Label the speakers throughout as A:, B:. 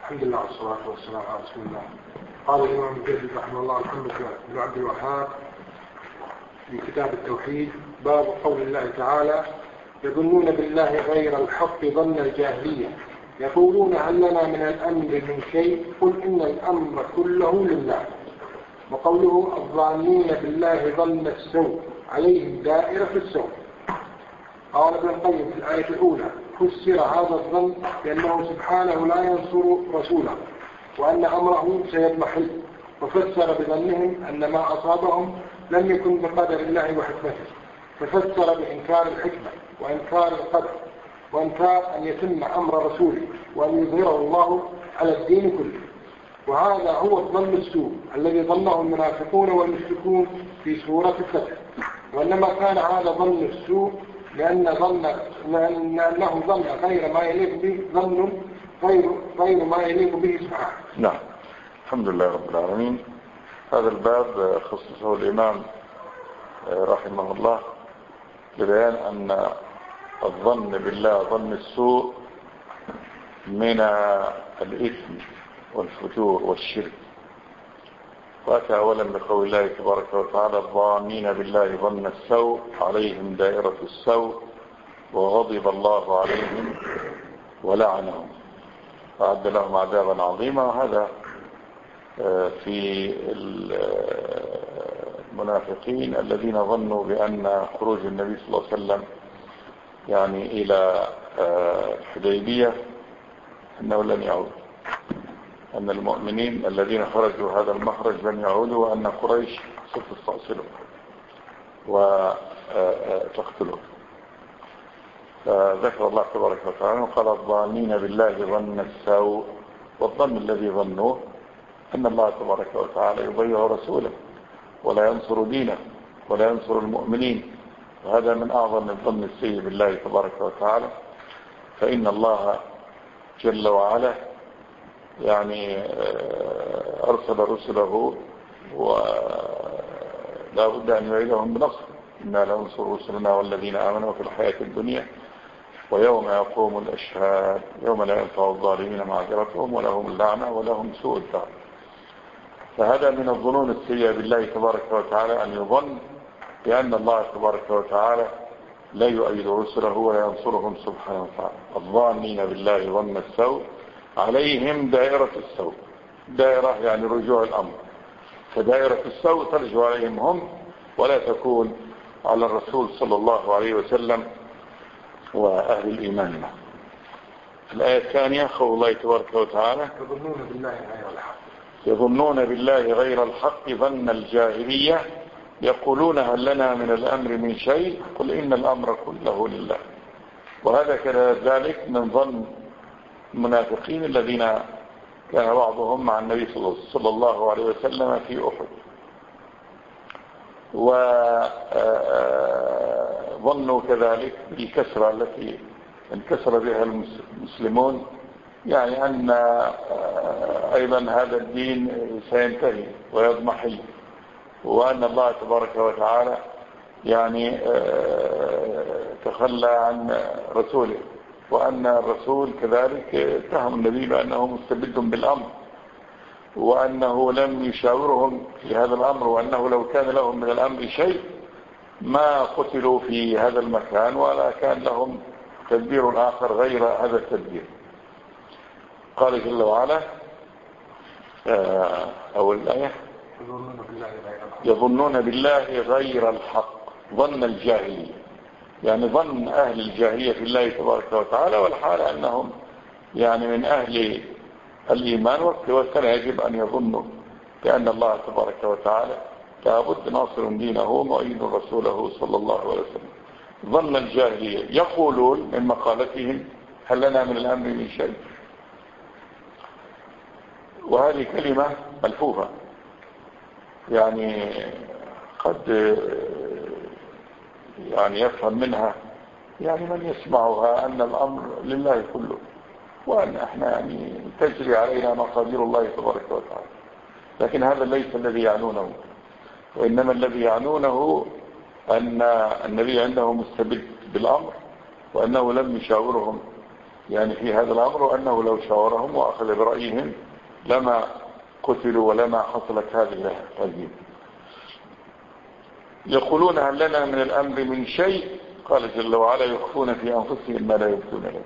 A: الحمد لله والصلاة والسلام على رسول الله. قال الإمام المجدد رحمه الله محمد بن عبد الوهاب في كتاب التوحيد: باب قول الله تعالى: يظنون بالله غير الحق ظن الجاهلية يقولون هل لنا من الأمر من شيء قل إن الأمر كله لله. وقوله: الظانين بالله ظن السوء عليهم دائرة السوء. قال ابن القيم في الآية الأولى: فسر هذا الظن بأنه سبحانه لا ينصر رسوله وأن أمره سيضمحل، وفسر بظنهم أن ما أصابهم لم يكن بقدر الله وحكمته، ففسر بإنكار الحكمة وإنكار القدر وإنكار أن يتم أمر رسوله وأن يظهره الله على الدين كله. وهذا هو الظن السوء الذي ظنه المنافقون والمشركون في سورة الفتح. وإنما كان هذا ظن السوء لأنه ظن غير ما يليق به، ظن غير ما يليق به سبحانه.
B: نعم. الحمد لله رب العالمين. هذا الباب خصصه الإمام رحمه الله لبيان أن الظن بالله ظن السوء من الإثم والفجور والشرك. وأتى أولا بقول الله تبارك وتعالى: الظانين بالله ظن السوء عليهم دائرة السوء وغضب الله عليهم ولعنهم وأعد لهم عذابا عظيما. وهذا في المنافقين الذين ظنوا بأن خروج النبي صلى الله عليه وسلم يعني إلى الحديبية أنه لن يعود، أن المؤمنين الذين خرجوا هذا المخرج لن يعودوا، وأن قريش ستستأصلهم وتقتلهم. فذكر الله تبارك وتعالى وقال: الظانين بالله ظن السوء. والظن الذي ظنوه أن الله تبارك وتعالى يضيع رسوله ولا ينصر دينه ولا ينصر المؤمنين، وهذا من أعظم الظن السيء بالله تبارك وتعالى. فإن الله جل وعلا يعني أرسل رسله ولا بد أن يعيدهم بنصر: إنا لننصر رسلنا والذين آمنوا في الحياة الدنيا ويوم يقوم الأشهاد يوم لا ينفع الظالمين معذرتهم ولهم اللعنة ولهم سوء الدار. فهذا من الظنون السيئة بالله تبارك وتعالى، أن يظن بأن الله تبارك وتعالى لا يؤيد رسله ولا ينصرهم سبحانه وتعالى. الظانين بالله ظن السوء عليهم دائرة السوء. دائرة يعني رجوع الأمر، فدائرة السوء ترجع عليهم هم ولا تكون على الرسول صلى الله عليه وسلم وأهل الإيمان معه. الآية الثانية قول الله تبارك وتعالى: يظنون بالله غير الحق ظن الجاهلية يقولون هل لنا من الأمر من شيء قل إن الأمر كله لله. وهذا كذلك من ظن المنافقين الذين كان بعضهم مع النبي صلى الله عليه وسلم في أحد، وظنوا كذلك بالكسرة التي انكسر بها المسلمون، يعني أن أيضا هذا الدين سينتهي ويضمحل، وأن الله تبارك وتعالى يعني تخلى عن رسوله، وأن الرسول كذلك اتهم النبي بأنه مستبد بالأمر، وأنه لم يشاورهم في هذا الأمر، وأنه لو كان لهم من الأمر شيء ما قتلوا في هذا المكان ولا كان لهم تدبير آخر غير هذا التدبير. قال جل وعلا أول الآية: يظنون بالله غير الحق ظن الجاهلية، يعني ظن أهل الجاهلية في الله تبارك وتعالى، والحال أنهم يعني من أهل الإيمان، وكان يجب أن يظنوا بأن الله تبارك وتعالى لابد ناصر دينه ومؤيد رسوله صلى الله عليه وسلم. ظن الجاهلية يقولون من مقالتهم هل لنا من الأمر من شيء. وهذه كلمة ملفوفة، يعني قد يعني يفهم منها يعني من يسمعها أن الأمر لله كله، وأن احنا يعني تجري علينا مقادير الله تبارك وتعالى. لكن هذا ليس الذي يعنونه، وإنما الذي يعنونه أن النبي عنده مستبد بالأمر، وأنه لم يشاورهم يعني في هذا الأمر، وأنه لو شاورهم وأخذ برأيهم لما قتلوا ولما حصلت هذه الهزيمة. يقولون هل لنا من الأمر من شيء؟ قال جل وعلا يخفون في أنفسهم ما لا يبدون لك.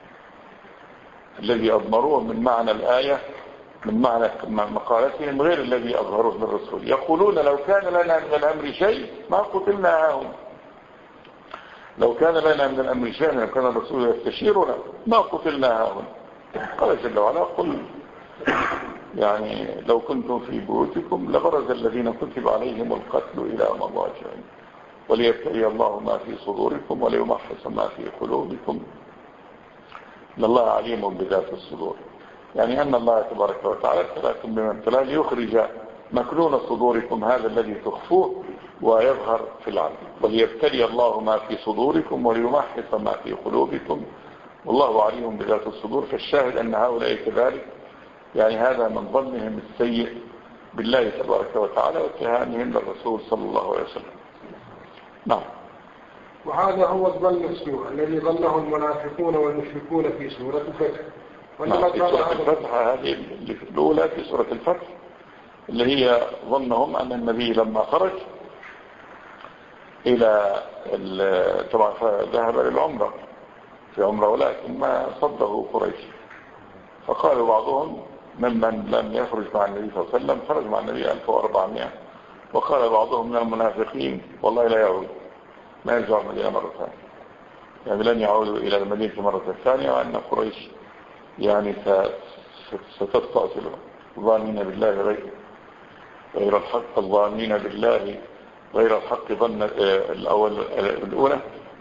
B: الذي أضمروه من معنى الآية من معنى مقالتهم غير الذي أظهروه للرسول. يقولون لو كان لنا من الأمر شيء ما قتلنا هؤلاء. لو كان لنا من الأمر شيء، لو كان الرسول يستشيرنا ما قتلنا هؤلاء. قال جل وعلا قل يعني لو كنتم في بيوتكم لبرز الذين كتب عليهم القتل إلى مضاجعهم وليبتلي الله ما في صدوركم وليمحص ما في قلوبكم إن الله عليم بذات الصدور. يعني أن الله تبارك وتعالى ابتلاكم بما ابتلاه ليخرج مكنون صدوركم هذا الذي تخفوه ويظهر في العالم، وليبتلي الله ما في صدوركم وليمحص ما في قلوبكم والله عليم بذات الصدور. فالشاهد أن هؤلاء كذلك، يعني هذا من ظنهم السيء بالله تبارك وتعالى واتهامهم للرسول صلى الله عليه وسلم. نعم.
A: وهذا هو الظن السوء الذي ظنه المنافقون والمشركون في سورة الفتح.
B: نعم، في سورة الفتح هذه الأولى في سورة الفتح اللي هي ظنهم أن النبي لما خرج إلى طبعا ذهب للعمرة في عمرة ولكن ما صده قريش، فقالوا بعضهم ممن لم يخرج مع النبي صلى الله عليه وسلم خرج مع النبي 1400، وقال بعضهم من المنافقين والله لا يعود، ما يرجع المدينة مرة ثانية، يعني لن يعودوا إلى المدينة مرة ثانية، وأن قريش يعني ستستأصل ظانين بالله غير الحق، الظانين بالله غير الحق ظن الأولى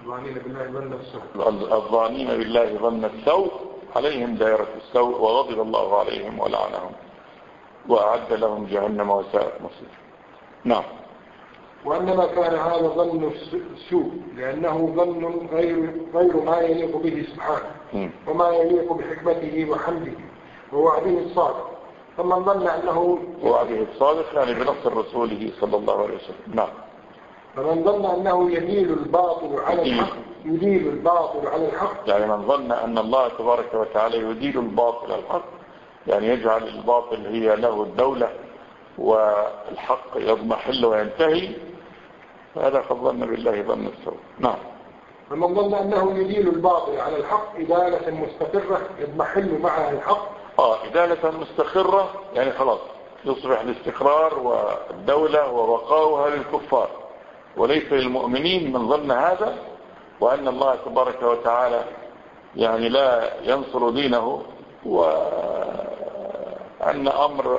B: الظانين بالله ظن السوء عليهم دائرة السوء وغضب الله عليهم ولعنهم وأعد لهم جهنم وساءت مصير. نعم.
A: وأنما كان هذا ظن السوء لأنه ظن غير ما يليق به سبحانه وما يليق بحكمته وحمده ووعده الصادق. فمن ظن أنه
B: وعده الصادق يعني بنص رسوله صلى الله عليه وسلم. نعم.
A: فمن ظن أنه يديل الباطل على الحق
B: يعني من ظن أن الله تبارك وتعالى يديل الباطل على الحق، يعني يجعل الباطل هي له الدولة والحق يضمحل وينتهي، فهذا قد ظن بالله ظن السوء. نعم.
A: فمن ظن أنه يديل الباطل على الحق إدالة مستقرة يضمحل معها الحق.
B: إدالة مستقرة يعني خلاص يصبح الاستقرار والدولة وبقاؤها للكفار وليس للمؤمنين. من ظن هذا وأن الله تبارك وتعالى يعني لا ينصر دينه وأن أمر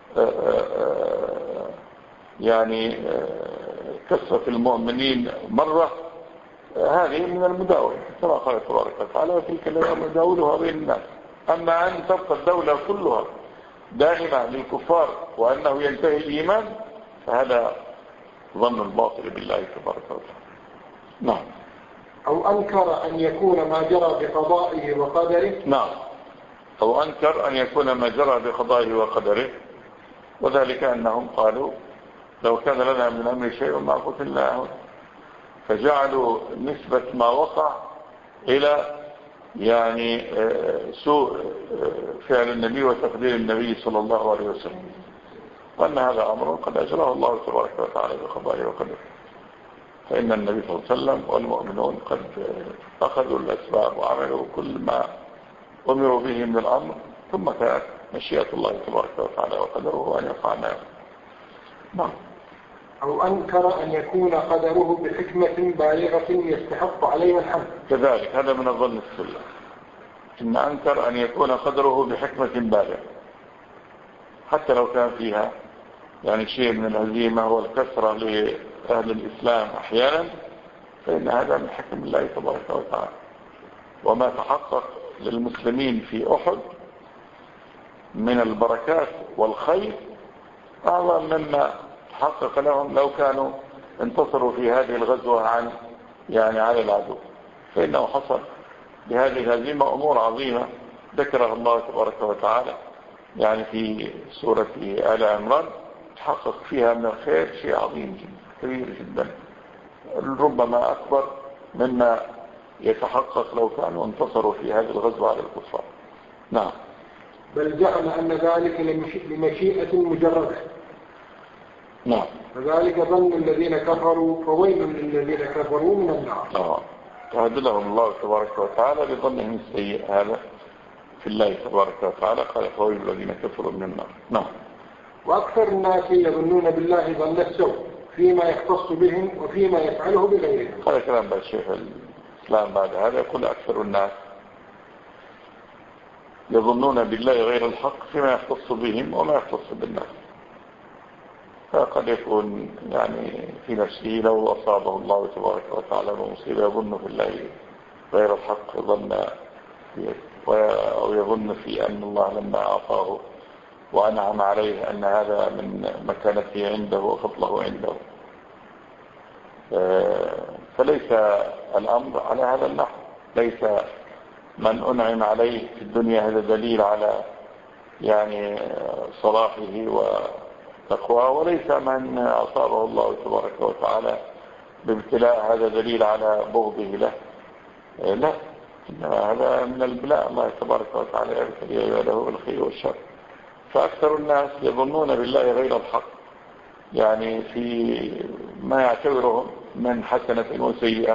B: يعني كثرة المؤمنين مرة، هذه من المداولة كما قال تبارك وتعالى وتلك الأيام نداولها بين الناس. أما أن تبقى الدولة كلها دائما للكفار وأنه ينتهي الإيمان فهذا ظن الباطل بالله تبارك وتعالى. نعم.
A: أو أنكر أن يكون ما جرى بقضائه وقدره.
B: نعم. أو أنكر أن يكون ما جرى بقضائه وقدره، وذلك أنهم قالوا لو كان لنا من أمر شيء ما قتلناه، فجعلوا نسبة ما وقع إلى يعني سوء فعل النبي وتقدير النبي صلى الله عليه وسلم، وأن هذا أمر قد أجراه الله تبارك وتعالى بقضائه وقدره، فإن النبي صلى الله عليه وسلم والمؤمنون قد أخذوا الأسباب وعملوا كل ما أمروا به من الأمر، ثم كانت مشيئة الله تبارك وتعالى وقدره أن يفعلنا. نعم.
A: أو أنكر أن يكون قدره بحكمة بالغة يستحق عليها الحمد.
B: كذلك هذا من الظن السلة، إن أنكر أن يكون قدره بحكمة بالغة حتى لو كان فيها يعني شيء من الهزيمة والكسرة لأهل الإسلام أحيانا، فإن هذا من حكم الله تبارك وتعالى. وما تحقق للمسلمين في أحد من البركات والخير أعظم مما تحقق لهم لو كانوا انتصروا في هذه الغزوة على العدو، فإنه حصل بهذه الهزيمة أمور عظيمة ذكرها الله تبارك وتعالى يعني في سورة آل عمران، تحقق فيها من الخير شيء عظيم جدا كبير جدا، ربما أكبر مما يتحقق لو كانوا انتصروا في هذه الغزوة على الكفار. نعم.
A: بل زعم أن ذلك لمشيئة مجردة.
B: نعم.
A: فذلك ظن الذين كفروا فويل للذين كفروا من النار.
B: فهدلهم الله تبارك وتعالى بظنهم السيء هذا في الله تبارك وتعالى، قال فويل الذين كفروا من النار. نعم.
A: وأكثر الناس يظنون بالله ظن السوء فيما يختص بهم وفيما يفعله بغيرهم.
B: هذا كلام بعد الشيخ الإسلام بعد هذا يقول أكثر الناس يظنون بالله غير الحق فيما يختص بهم وما يختص بالناس. فقد يكون يعني في نفسه لو أصابه الله تبارك وتعالى بمصيبة يظن في الله غير الحق، أو يظن في أن الله لما أعطاه وأنعم عليه أن هذا من مكانته عنده وفضله عنده. فليس الأمر على هذا النحو. ليس من أنعم عليه في الدنيا هذا دليل على يعني صلاحه وتقواه، وليس من أصابه الله تبارك وتعالى بابتلاء هذا دليل على بغضه له. لا، إنما هذا من البلاء. الله تبارك وتعالى يبتلي عباده بالخير والشر. فأكثر الناس يظنون بالله غير الحق، يعني في ما يعتبرهم من حسنة وسيئة.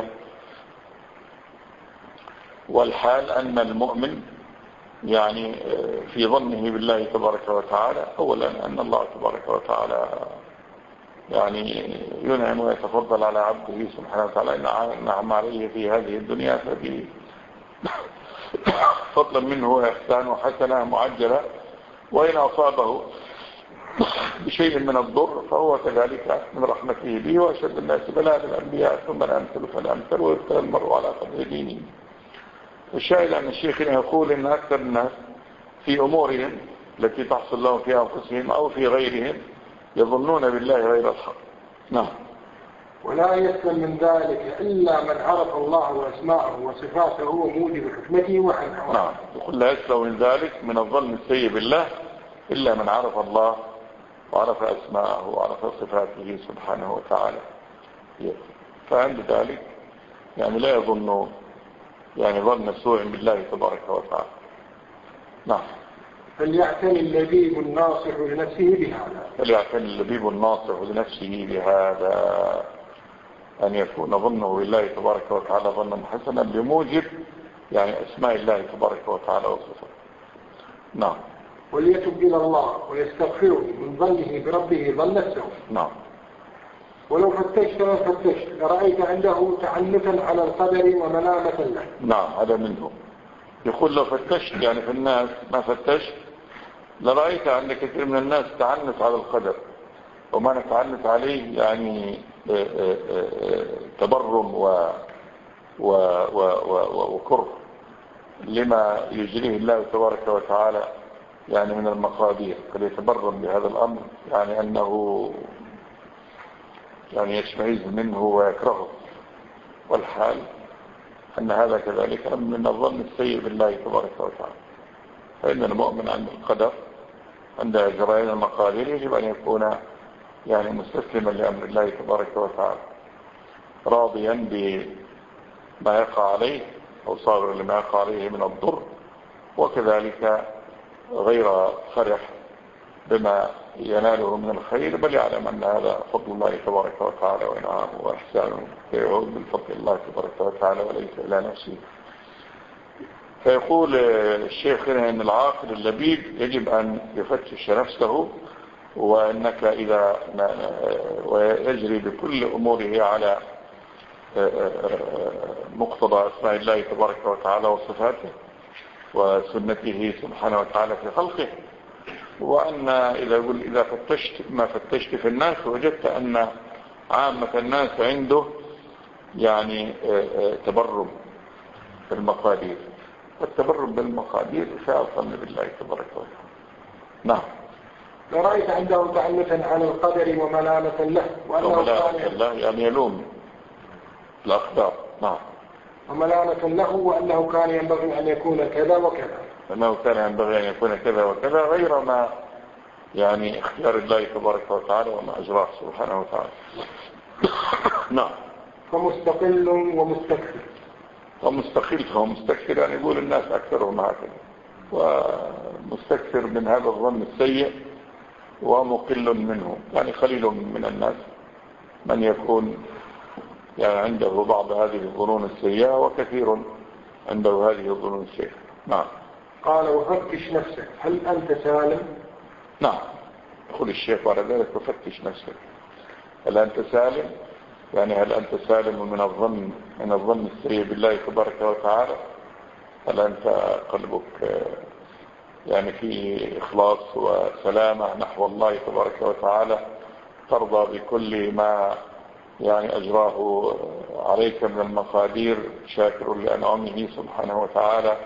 B: والحال أن المؤمن يعني في ظنه بالله تبارك وتعالى أولا أن الله تبارك وتعالى يعني ينعم ويتفضل على عبده سبحانه وتعالى، إن نعم عليه في هذه الدنيا فضلا منه وإحسان وحسنة معجلة، وإن أصابه بشيء من الضر فهو كذلك من رحمته به. وأشد الناس بلاء الأنبياء ثم الأمثل فالأمثل، ويبتلى المرء على قدر دينه. الشاهد أن الشيخ يقول إن أكثر الناس في أمورهم التي تحصل لهم في أنفسهم أو في غيرهم يظنون بالله غير الحق. نعم.
A: ولا يسلم من ذلك إلا من عرف الله وأسماءه وصفاته وموجب حكمته وحكمه.
B: نعم. يقول لا يسلم من ذلك من الظن السيء بالله إلا من عرف الله وعرف أسماءه وعرف صفاته سبحانه وتعالى. فعند ذلك يعني لا يظن يعني ظن سوء بالله تبارك وتعالى. نعم.
A: فليعتني اللبيب الناصح لنفسه بهذا.
B: فليعتني اللبيب الناصح لنفسه بهذا، أن يكون ظنه بالله تبارك وتعالى ظنا حسنا بموجب يعني أسماء الله تبارك وتعالى وصفاته. نعم.
A: وليتب إلى الله ويستغفره من ظنه بربه ظن السوء.
B: نعم.
A: ولو فتشت لرأيت عنده تعنتا على القدر وملامة له.
B: نعم. هذا منه. يقول لو فتشت يعني في الناس ما فتشت لرأيت عند كثير من الناس تعنت على القدر، وما نتعنت عليه يعني تبرم وكره لما يجريه الله تبارك وتعالى يعني من المقادير. قد يتبرم بهذا الأمر يعني أنه يعني يشمئز منه ويكرهه، والحال أن هذا كذلك من الظن السيء بالله تبارك وتعالى. فإن المؤمن عند القدر عند إجراء المقادير يجب أن يكون يعني مستسلما لأمر الله تبارك وتعالى، راضيا بما يقع عليه أو صابرا لما يقع عليه من الضر، وكذلك غير فرح بما يناله من الخير، بل يعلم أن هذا فضل الله تبارك وتعالى وإنعامه وإحسانه يعود بالفضل الله تبارك وتعالى وليس إلى نفسه. فيقول الشيخ هنا أن العاقل اللبيب يجب أن يفتش نفسه، وأنك إذا ويجري بكل أموره على مقتضى أسماء الله تبارك وتعالى وصفاته وسنته سبحانه وتعالى في خلقه. وأن إذا فتشت في الناس وجدت أن عامة الناس عنده يعني تبرم بالمقادير، والتبرم بالمقادير فأظن بالله تبارك وتعالى. نعم.
A: لرأيت عنده تعنتا على القدر وملامة له،
B: وأنه كان يعني يلوم الأقدار. نعم.
A: وملامة له وأنه كان ينبغي أن يكون كذا وكذا،
B: أنه كان ينبغي أن يكون كذا وكذا غير ما يعني اختيار الله تبارك وتعالى وما أجراه سبحانه وتعالى. نعم.
A: فمستقل ومستكثر.
B: ومستقل ومستكثر، يعني يقول الناس أكثرهم هكذا، ومستكثر من هذا الظن السيء ومقل منه، يعني قليل من الناس من يكون يعني عنده بعض هذه الظنون السيئة، وكثير عنده هذه الظنون السيئة. نعم.
A: قال وفتش نفسك هل أنت سالم؟
B: نعم، يقول الشيخ بعد ذلك وفتش نفسك هل أنت سالم، يعني هل أنت سالم من الظن السيء بالله تبارك وتعالى؟ هل أنت قلبك يعني في إخلاص وسلامة نحو الله تبارك وتعالى، ترضى بكل ما يعني أجراه عليك من المقادير، شاكر لأنعمه سبحانه وتعالى،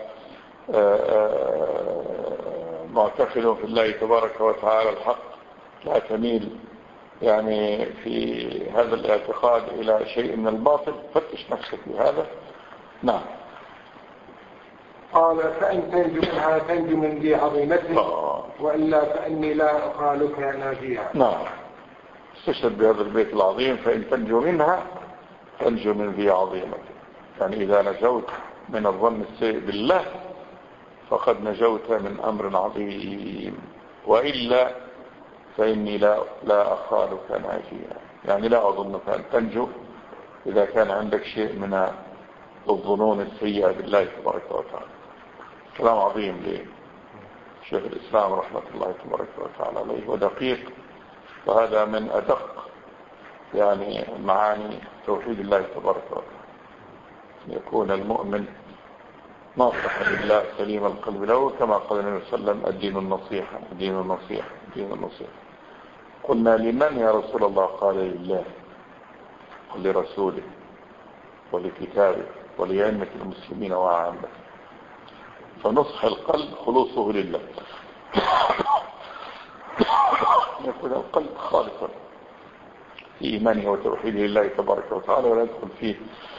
B: معتقد في الله تبارك وتعالى الحق، لا تميل يعني في هذا الاعتقاد إلى شيء من الباطل؟ فتش نفسك بهذا. نعم.
A: قال فإن تنجو منها تنجو من ذي عظيمته، وإلا فإني لا أخالك ناجيها.
B: نعم، استشهد بهذا البيت العظيم، فإن تنجو منها تنجو من ذي عظيمته، يعني إذا نجوت من الظن السيء بالله فقد نجوت من أمر عظيم، وإلا فإني لا أخالك ناجيها، يعني لا أظنك أن تنجو إذا كان عندك شيء من الظنون السيئة بالله تبارك وتعالى. كلام عظيم لشيخ الإسلام رحمة الله تبارك وتعالى عليه، ودقيق، وهذا من أدق يعني معاني توحيد الله تبارك وتعالى، يكون المؤمن ناصحا لله سليم القلب له، كما قال النبي صلى الله عليه وسلم الدين النصيحة الدين النصيحة الدين النصيحة. قلنا لمن يا رسول الله؟ قال لله ولرسوله ولكتابه ولأئمة المسلمين وعامته. فنصح القلب خلوصه لله، يكون القلب خالصا في إيمانه وتوحيده لله تبارك وتعالى، ولا يدخل فيه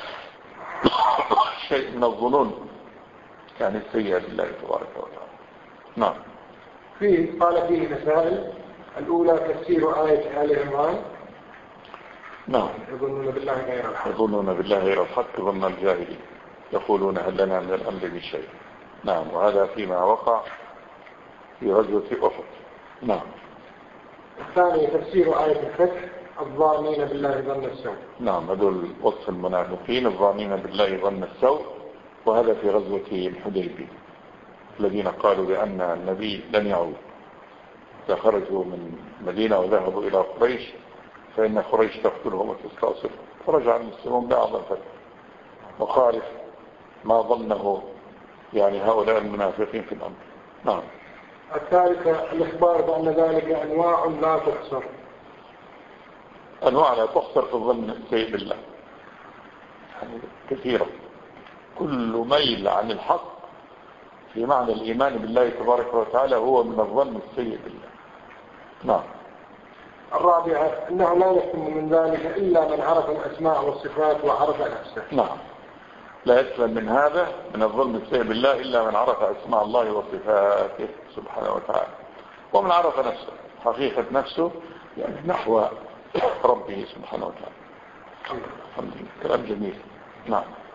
B: شيء من الظنون يعني السيئة لله تبارك وتعالى. نعم.
A: قال فيه مسائل. الأولى تفسير آية آل عمران.
B: نعم.
A: يظنون بالله غير الحق.
B: يظنون بالله غير الحق ظن الجاهلين، يقولون هل لنا من الأمر من شيء. نعم، وهذا فيما وقع في غزوة أحد. نعم.
A: الثاني تفسير آية الفتح الظانين بالله ظن السوء.
B: نعم، هذول وصف المنافقين الظانين بالله ظن السوء، وهذا في غزوة الحديبية الذين قالوا بأن النبي لن يعود، فخرجوا من مدينة وذهبوا إلى قريش، فإن قريش تقتلهم وتستأصلهم، فرجع المسلمون بعض الفتح وخالف ما ظنه يعني هؤلاء المنافقين في الأمر. نعم.
A: الثالثة الإخبار بأن ذلك أنواع لا تحصر.
B: أنواع لا تحصر في الظن السيء بالله، يعني كثيرة، كل ميل عن الحق في معنى الإيمان بالله تبارك وتعالى هو من الظن السيء بالله. نعم.
A: الرابعة أنه لا يسلم من ذلك إلا من عرف الأسماء والصفات وعرف نفسه.
B: نعم، لا يسلم من هذا من الظلم السيء بالله إلا من عرف أسماء الله وصفاته سبحانه وتعالى، ومن عرف نفسه حقيقة نفسه يعني نحو ربه سبحانه وتعالى. الحمد لله، كلام جميل. نعم.